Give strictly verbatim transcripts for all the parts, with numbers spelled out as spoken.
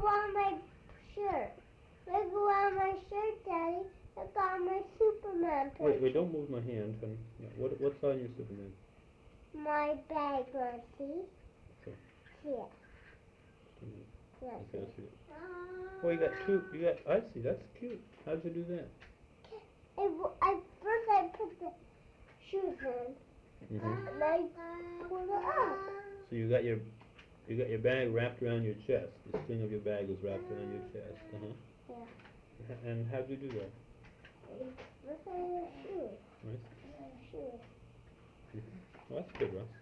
on my shirt. Look on my shirt, Daddy. Look on my Superman picture. Wait, wait, don't move my hand. And, yeah, what, what's on your Superman? My bag, want to see? Sure. Yeah. Yeah, okay, I see it. Oh, you got two. You got. I see. That's cute. How'd you do that? I, I, first I put the shoes in, Mm-hmm. and I pulled it up. So you got your, you got your bag wrapped around your chest. The string of your bag was wrapped around your chest. Uh huh. Yeah. And how'd you do that? First I had a shoe. Nice. Shoe. Mm-hmm. Well, that's good, Russ.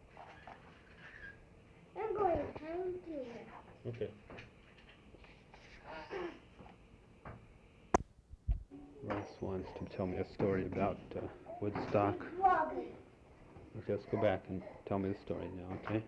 I'm going counting. Okay. Russ wants to tell me a story about uh, Woodstock. Robin. Let's go back and tell me the story now, okay?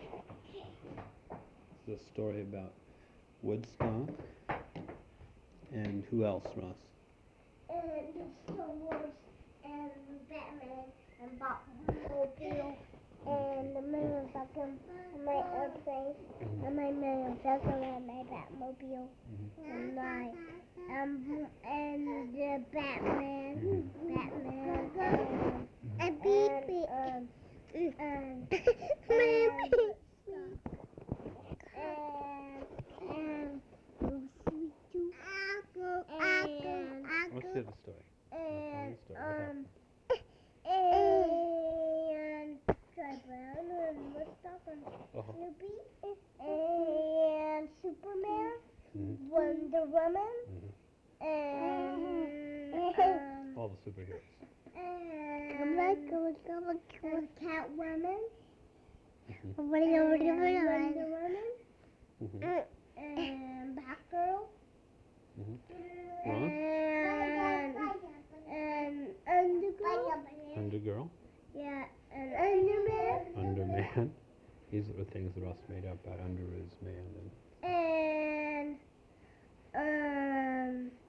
It's a story about Woodstock. And who else, Ross? And the Star Wars, and Batman, and Batmobile, and the million falcon, and my airplane, Mm-hmm. and my million falcon, and my Batmobile, Mm-hmm. and my, um, and the Batman, Mm-hmm. Batman, and, Mm-hmm. and, um, and, and, and, and, and, What's the other story? and, Tell me the story. What happened? um, and Charlie Brown, and Woodstock, and Uh-huh. Snoopy, and Superman, Mm-hmm. Wonder Woman, Mm-hmm. and, um, All the superheroes. and, and Catwoman, Mm-hmm. and Wonder Woman, Mm-hmm. and Batgirl, Mm-hmm. Ron? and, and Undergirl. Undergirl? Yeah, and Underman. Underman. These are the things that Ross made up about Under is man. And, um,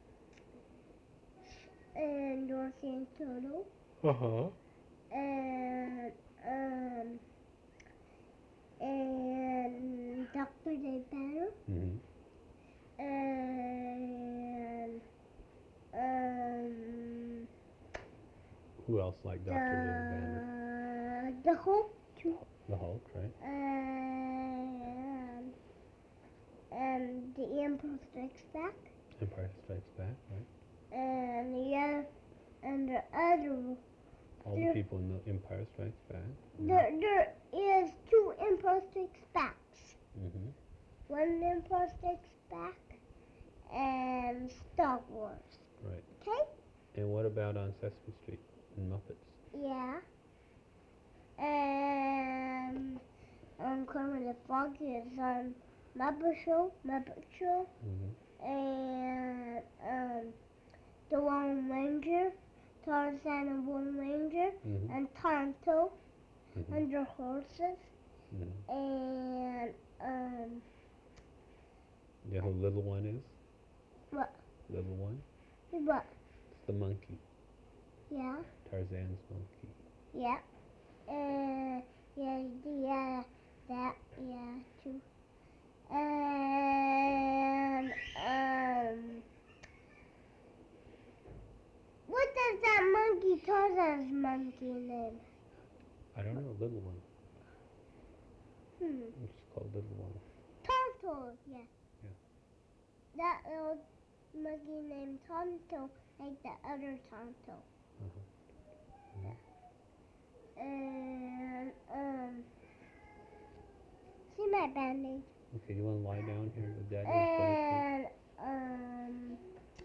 and Dorothy and Toto. And uh-huh. And, um, and Doctor Dave Banner. Mm-hmm. And, um, Who else like Doctor David Banner? The Hulk, too. The Hulk, right? And, and the Empire Strikes Back. Empire Strikes Back, right? And the other, and the other. All the people in the Empire Strikes Back. Mm-hmm. There, there is two Empire Strikes Backs. Mm-hmm. One Empire Strikes Back and Star Wars. Right. Okay? And what about on Sesame Street and Muppets? Yeah. And um, Kermit the Frog is on Muppet Show, Muppet Show. Mm-hmm. And um, the Lone Ranger, Tarzan and Lone Ranger, Mm-hmm. and Tonto, Mm-hmm. and their horses. Mm-hmm. And um, You know who Little One is? what? Little One? What? It's the monkey. Yeah. Tarzan's monkey. Yeah. Uh, yeah, yeah, that, yeah, too. And, um, what does that monkey, Tarzan's monkey name? I don't know, Little One. Hmm. It's called Little One. Tonto, yeah. Yeah. That little monkey named Tonto, like the other Tonto. Uh-huh. Mm-hmm. And, um, see my bandage. Okay, you want to lie down here with Daddy? And, um,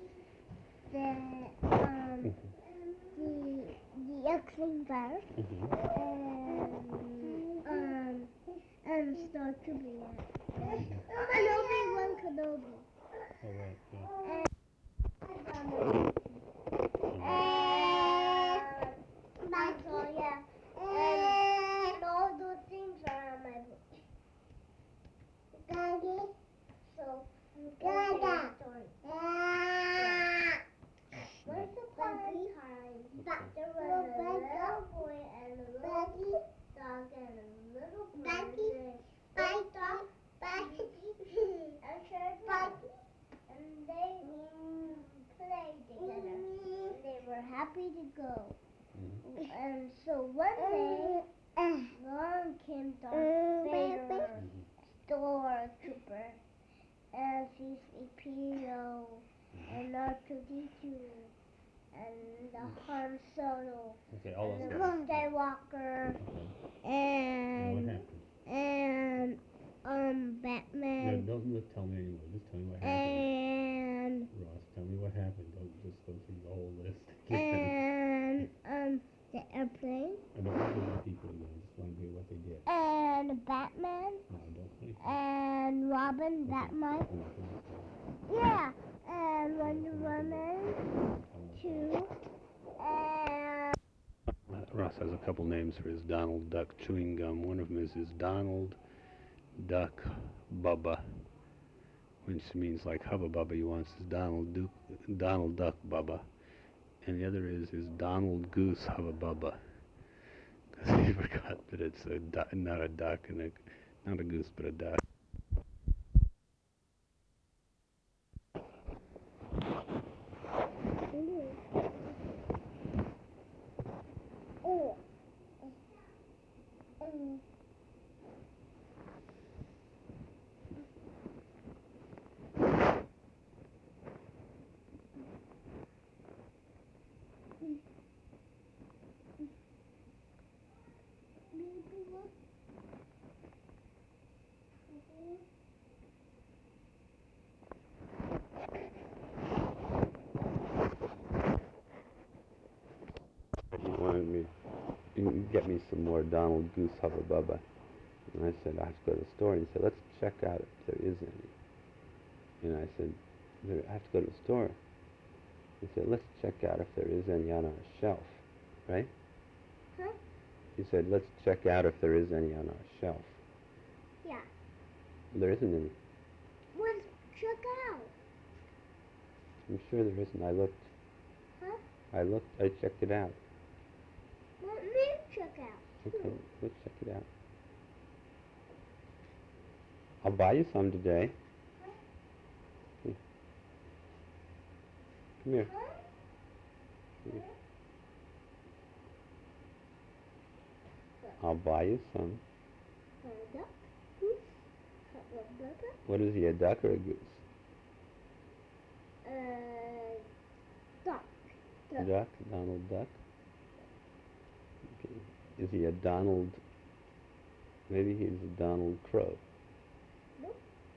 the, um, the, the X-Wing bar. Mm-hmm. And, um, and Star Trooper. And Obi-Wan Kenobi. Oh, right, yeah. And, and that's all, yeah. And, and all those things are on my book. Daddy. So, Dada. Once upon a time, there was a little boy and a little dog and a little bird. Bye, dog. Bye. I'm sure together. And they were happy to go. Mhm. And so one day, along came Darth Vader, stormtrooper, and C three P O, and R two D two, and the Han Solo, Okay, all and those the guys. Skywalker, Okay. and And what happened? and um No, Batman, don't you tell me anymore. Just tell me what happened. and Ross, tell me what happened. Don't just go through the whole list again. and um the airplane, I don't want to hear the people again. I just want to hear what they did. and Batman, No, don't please. and Robin, Batman, I'm not gonna say. yeah, and Wonder Woman too, and Uh, Ross has a couple names for his Donald Duck chewing gum. One of them is his Donald Duck Bubba, which means like Hubba Bubba. He wants his Donald Duke, Donald Duck Bubba. And the other is his Donald Goose Hubba Bubba. Because he forgot that it's a du- not a duck and a, not a goose, but a duck. oh, um, He wanted me to get me some more Donald Goose Hubba Bubba. And I said, I have to go to the store. And he said, let's check out if there is any. And I said, "There- I have to go to the store. He said, let's check out if there is any on our shelf. Right? Huh? He said, let's check out if there is any on our shelf. Yeah. There isn't any. Let's check out. I'm sure there isn't. I looked. Huh? I looked. I checked it out. Let me check out. Okay, too. let's check it out. I'll buy you some today. Here. Come here. Huh? Here. I'll buy you some. A duck? Goose? A duck? What is he, a duck or a goose? Uh, duck. Duck. Duck, Donald Duck. Okay. Is he a Donald? Maybe he's a Donald Crow. Nope.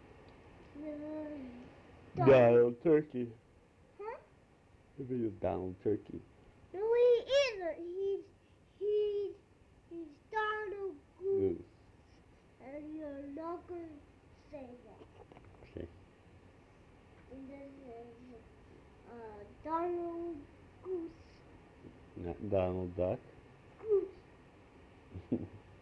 Uh, duck. Donald Turkey. Huh? Maybe he's Donald Turkey. No, he isn't. He's he's he's Donald Goose, Goose. and you're not gonna say that. Okay. And this is uh Donald Goose. Not Donald Duck. Goose.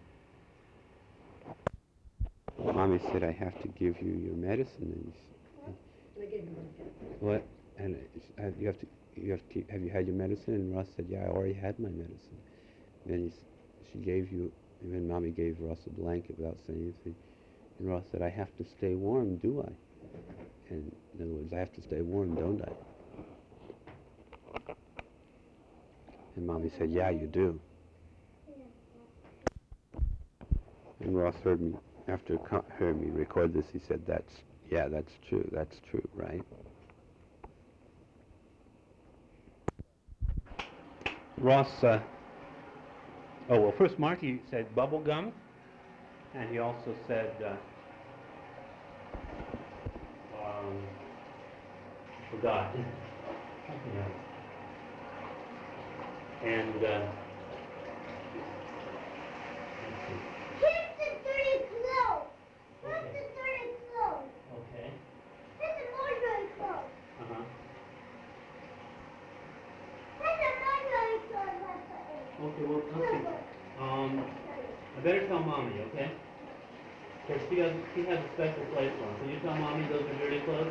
Mommy said I have to give you your medicine. And I gave him one. what? And it's- uh, you have to. You have to. Have you had your medicine? And Ross said, "Yeah, I already had my medicine." Then he, s- she gave you. And then Mommy gave Ross a blanket without saying anything. And Ross said, "I have to stay warm, do I?" And in other words, I have to stay warm, don't I? And Mommy said, "Yeah, you do." And Ross heard me after co- heard me record this. He said, "That's yeah, that's true. That's true, right?" Ross. Uh, oh well, first Marty said bubble gum, and he also said. Uh, um, forgot. Something else. And. Uh, let's see. Here's the dirty clothes. Here's the dirty clothes. Okay. Here's the more dirty clothes. Uh huh. Here's the more dirty clothes I put in. Okay. Well, let's see. Um, I better tell Mommy, okay? Because she has she has a special place for them. Can you tell Mommy those are dirty clothes?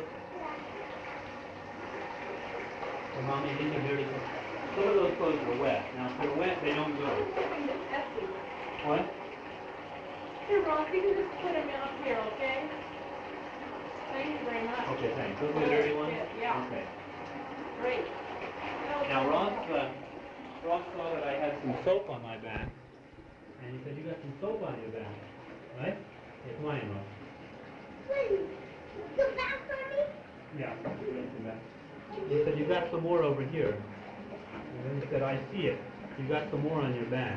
So Mommy, these are dirty clothes. Some of those clothes are wet. Now, if they're wet, they don't go. What? Here, Ross, you can just put him up here, okay? Thank you very much. Okay, thanks. Those are the dirty ones? Yeah. Okay. Great. Now Ross, uh, Ross saw that I had some soap on my back, and he said, "You got some soap on your back, right?" Yeah, come on in, Ross. Please, the back for me? Yeah. Come back. He said, "You got some more over here." And then he said, "I see it. You got some more on your back,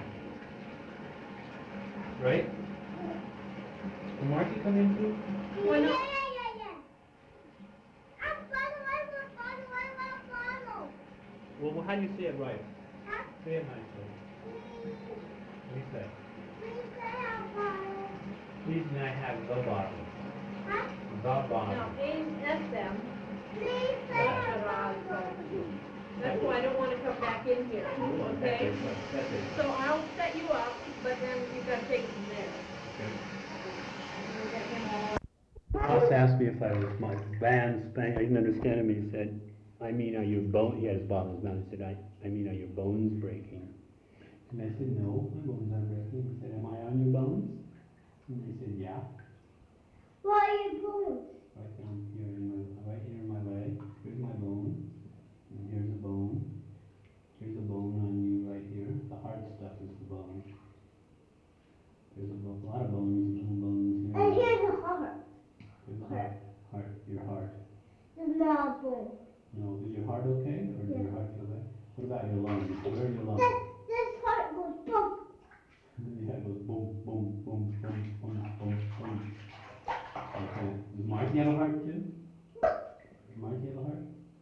right?" Will Marky come in too? Why Yeah, not? yeah, yeah, yeah. I'll follow, I will follow, I will follow. Well, well, how do you say it right? Huh? Say it nicely. Please, What do you say? please say I'll follow. Please may I have the bottle? Huh? The No, bottle. A S M. Please say That's I'll what I follow. That's why I don't want to come back in here, That's okay? it. That's it. So I'll set you up, but then you gotta take it from there. Okay. We'll get him all- Ross asked me if I was my band spank. I didn't understand him. He said, "I mean, are your bones?" He had his bottle in his mouth. He said, "I, I mean, are your bones breaking?" And I said, "No, my bones aren't breaking." He said, "Am I on your bones?" And I said, "Yeah." Why are you doing? Right down here in my, right here in my leg. Here's my bone. And here's a bone. Here's a bone on you right here. The hard stuff is the bone. There's a, bo- a lot of bones, little bones here. And here's a heart. Here's the heart. Heart. Your heart. The mouth bone. No, is your heart okay, or does Yeah. your heart feel bad? What about your lungs? Where are your lungs? This, this heart goes boom. Yeah, it goes boom, boom, boom, boom, boom, boom, boom. Okay. Does Marky have a heart too? Does Marky have a heart?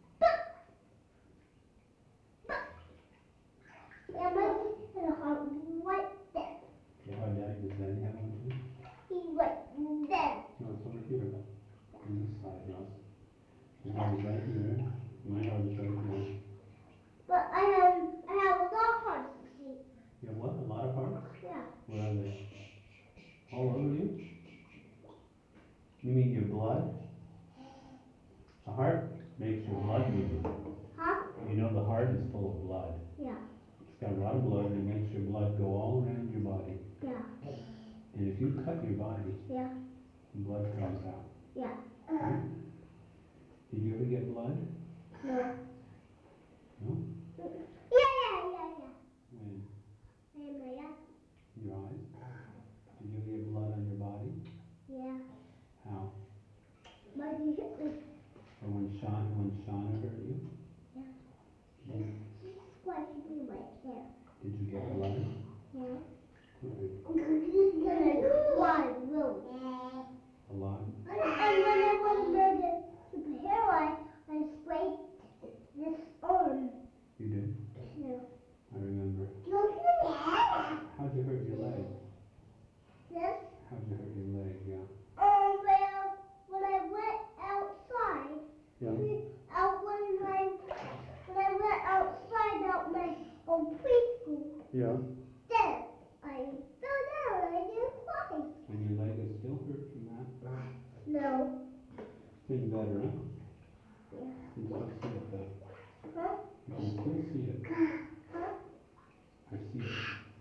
Yeah, my and a heart right there. Yeah, our daddy, does daddy have one too? He's right there. No, it's over here. On this side, Ross. Your heart is right here. My heart is right here. But I have, I have a lot of hearts, you see. You have what? A lot of hearts? Yeah. Where are they? All over you? You mean your blood? The heart makes your blood move. Huh? You know the heart is full of blood. Yeah. It's got a lot of blood and it makes your blood go all around your body. Yeah. And if you cut your body, Yeah. blood comes out. Yeah. Right? Did you ever get blood? No. No? Yeah, yeah, yeah, yeah. When? Hey, Maya. Your eyes? Did you ever get blood on your body? Yeah. How? But you hit me. Or when Shauna, when Shauna hurt you? Yeah. Yeah. She's squashing me right here. Did you get blood? Yeah. Right. And a lot of room. A lot? And when I was murdered super hairline, I sprayed this arm. You did? Yeah. I remember. Look at that. How'd you hurt your leg? This. How'd you hurt your leg? Yeah. Um, well, when I went outside, Yeah? out when I when I went outside out my old preschool, Yeah. then I fell down and I didn't cry. And your leg is still hurt from that? No. Getting better, huh? Yeah. You can still see it though. Huh? You can still see it. Huh? I see it.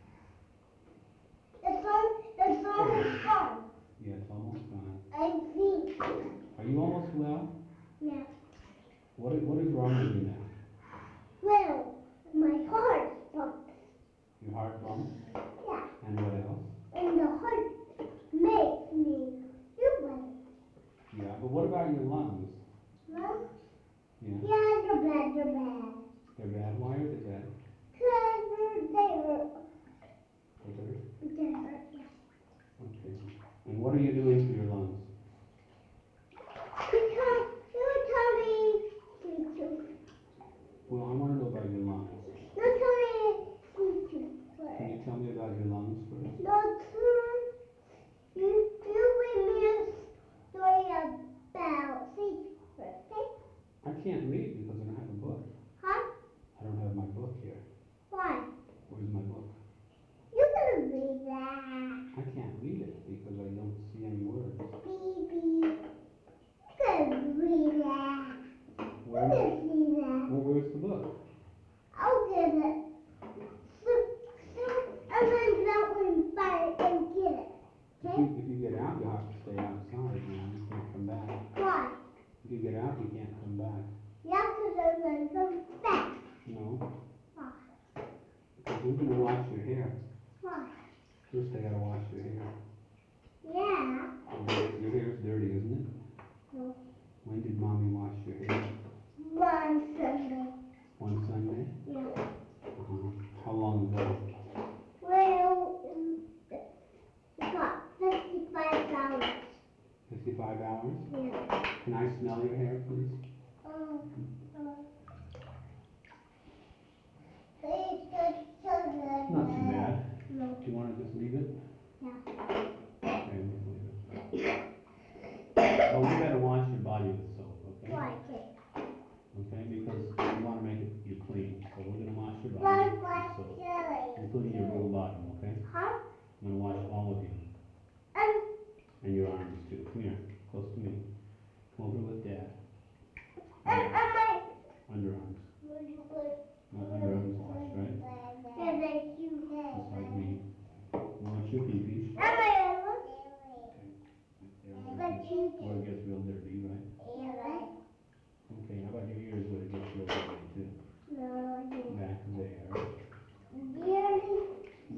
It's on. It's almost gone. Yeah, it's almost gone. I think. Are you almost well? Yeah. What is, what is wrong with you now? Well, my heart pumps. Your heart pumps? Yeah. And what else? And the heart makes me feel better. Yeah, but what about your lungs? Mom? Yeah. Yeah, they're bad. They're bad. They're bad? Why are they bad? Cause they hurt. They hurt? They hurt. Yeah. Okay. And what are you doing for your lungs? Because you tell me to to. Well, I want to know about your lungs. You tell me to to. Can you tell me about your lungs first? No, to. You you read me a story about Satan's birthday. I can't read because I don't have a book. Huh? I don't have my book here. Why? Where's my book? You can read that. I can't read it because I don't see any words. Baby. You can read that. You Where? can see that. Well, where's the book? I'll get it. So, so, and then that one find it and get it. If Okay? you, if you get out, you'll have to stay outside, man. You can't come back. Why? If you get out, you can't come back. You have to First I gotta wash your hair. Yeah. Your hair's dirty, isn't it? No. When did Mommy wash your hair? One Sunday. One Sunday? Yeah. Uh-huh. How long ago? Well, um, we got fifty-five dollars. Fifty-five hours? Yeah. Can I smell your hair, please? Um, uh, it's just so good. Not too bad. No. Do you want to just leave it? Yeah. Okay, just leave it. Oh, you gotta wash your body with soap, okay? Why can't Okay, because we want to make it you clean. So we're gonna wash your body Why with why soap, silly? including your little bottom, okay? Huh? I'm gonna wash all of you. Um, And your arms too. Come here, close to me. Come over with Dad. um, um, my. Underarms. Would you put? My underarms washed, right? Yeah, like you. Just like me. You want your pee-pee? Am I ever? There, But you where it gets real dirty, right? Yeah. Okay, how about your ears where it gets real dirty too? No, I didn't. Back there. Really?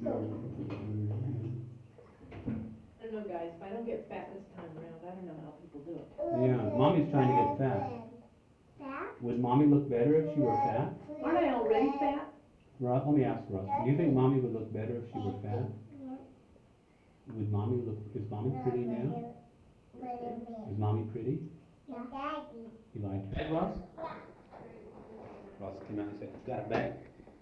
I don't know, guys, if I don't get fat this time around, I don't know how people do it. Yeah, Mommy's trying to get fat. Fat? Would Mommy look better if she were fat? Aren't I already fat? Ross, let me ask Ross, do you think Mommy would look better if she were fat? Would Mommy look, is Mommy pretty now? Is Mommy pretty? Yeah. You like it? Hey, Ross? Ross came out and said, got a bag.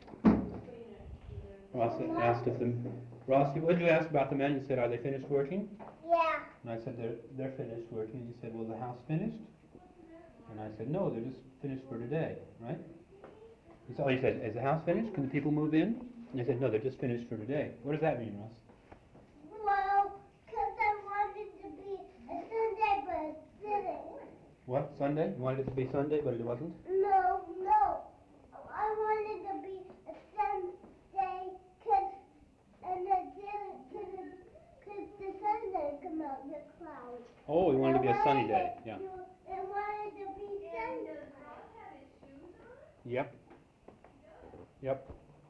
Ross asked if the, Ross, what did you ask about the men? You said, are they finished working? Yeah. And I said, they're, they're finished working. And you said, well, the house finished? And I said, no, they're just finished for today, right? He said, oh, he said, is the house finished? Can the people move in? And I said, no, they're just finished for today. What does that mean, Ross? Well, because I wanted to be a Sunday, but it didn't. What, Sunday? You wanted it to be Sunday, but it wasn't? No, no. I wanted to be a Sunday, cause, and it didn't, cause, it, cause the sun didn't come out the clouds. Oh, you wanted it to be a sunny day, It- yeah. It wanted to be Sunday. Yep. Yep.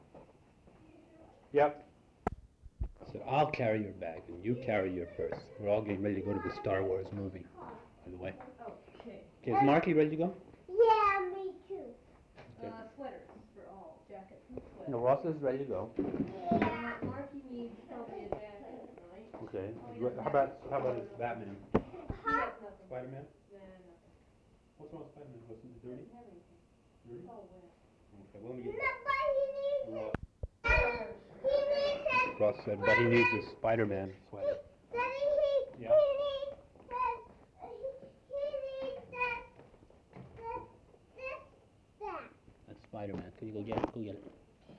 Yep. I said, I'll carry your bag and you carry your purse. We're all getting ready to go to the Star Wars movie, by the way. Okay. Okay, is Marky ready to go? Yeah, me too. Uh, sweaters for all, jackets and sweaters. No, Ross is ready to go. Yeah. Marky needs probably a jacket, right? Okay. How about, how about his Batman? He has nothing. Spider-Man? Nah, nothing. What's wrong with Spider-Man? Wasn't it dirty? Doesn't have anything. Dirty? It's all wet. Okay, well, let me No, get but he needs Ross. it. He needs it. Ross said, but he needs his Spider-Man sweater. Daddy, he, Yeah. he needs that. He, he needs that. That. This. That. That's Spider-Man. Can you go get it? Go get it.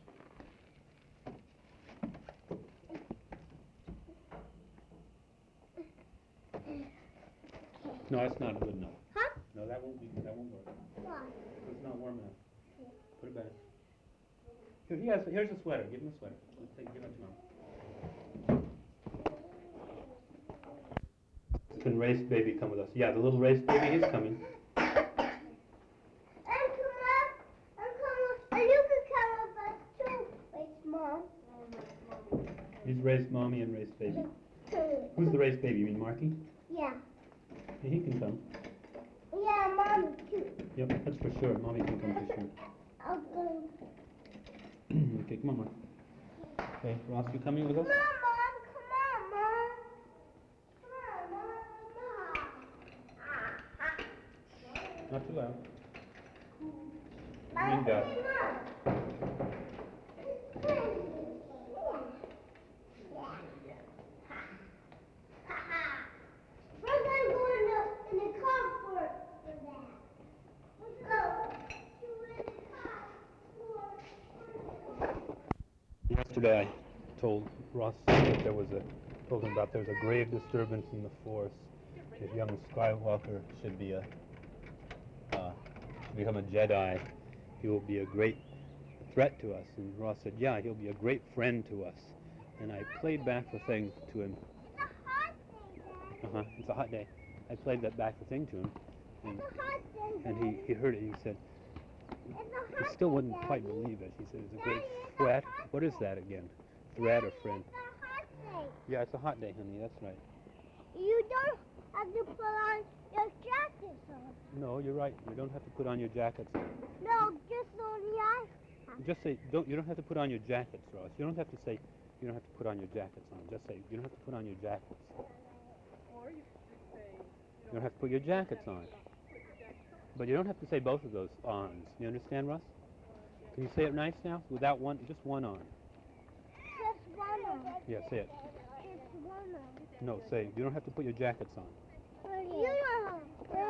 No, that's not good enough. Huh? No, that won't be, that won't work. Why? It's not warm enough. Put it back. Here, he has, here's a sweater. Give him a sweater. Let's take, give it to him. Can race baby come with us? Yeah, the little race baby is coming. And come on. And come on. And you can come with us too. Wait, Mom. He's race mommy and race baby. Who's the race baby? You mean Marky? Yeah. Yeah, he can come. Yeah, Mom too. Yep, that's for sure. Mommy can come for sure. I'll go. Okay, come on, Mark. Okay, Ross, you coming with us? Come on, Mom. Come on, Mom. Come on, Mom. Come on. Not too loud. Mom. Bring Dad. We're gonna go in the, in the car for, for that. Let's go. You in the car for, for Yesterday I told Ross that there was a, told him about there was a grave disturbance in the force. If young Skywalker should be a, uh, become a Jedi, he will be a great threat to us. And Ross said, yeah, he'll be a great friend to us. And I played back the thing to him. It's a hot day, Dad. Uh-huh, it's a hot day. I played that back the thing to him. And, It's a hot day, and Daddy. he, he heard it and he said, It's a he hot still day, wouldn't quite Daddy. believe it. He said, it's a great Daddy, it's a threat. hot What is day. that again? Threat or friend? It's a hot day. Yeah, it's a hot day, honey. That's right. You don't have to put on your jackets on. No, you're right. You don't have to put on your jackets. No, just on the ice. Just say, don't. You don't have to put on your jackets, Ross. You don't have to say, you don't have to put on your jackets on. Just say, you don't have to put on your jackets. Or you could say, You don't have to put your jackets on. But you don't have to say both of those ons. You understand, Russ? Can you say it nice now? Without one, just one on. Just one on. Yeah, say it. Just one on. No, say, you don't have to put your jackets on. You don't.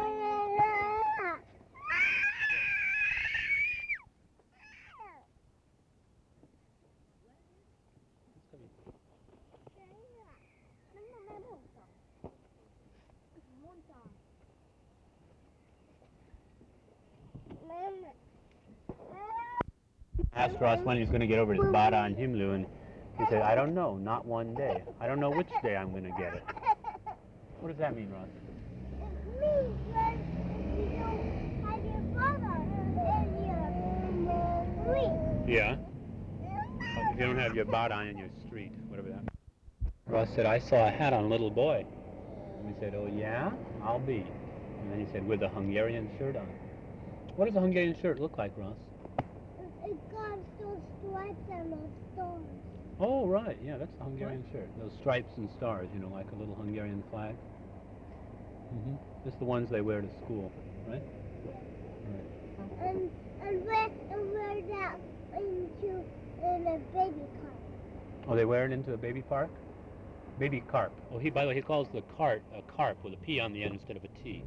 Asked Ross when he's going to get over his Bada and Himlu, and he said, I don't know, not one day. I don't know which day I'm going to get it. What does that mean, Ross? It means that you don't have your brother in your street. Yeah. If you don't have your Bada in your street, whatever that means. Ross said, I saw a hat on a little boy. And we said, oh yeah? I'll be. And then he said, with a Hungarian shirt on. What does a Hungarian shirt look like, Ross? It got those stripes and those stars. Oh, right. Yeah, that's the Hungarian shirt. Those stripes and stars, you know, like a little Hungarian flag. Mm-hmm. Just the ones they wear to school, right? Right. And and wear and wear that into in a baby car. Oh, they wear it into a baby park? Baby carp. Oh, he, by the way, he calls the cart a carp with a P on the end instead of a T.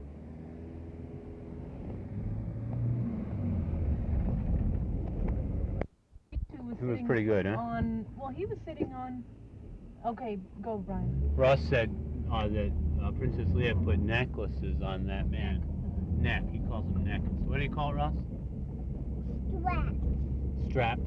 He was pretty good, huh? On, well, he was sitting on, okay, go, Brian. Ross said uh, that uh, Princess Leia put necklaces on that man. Neck. He calls them neck. So what do you call it, Ross? Straps. Straps.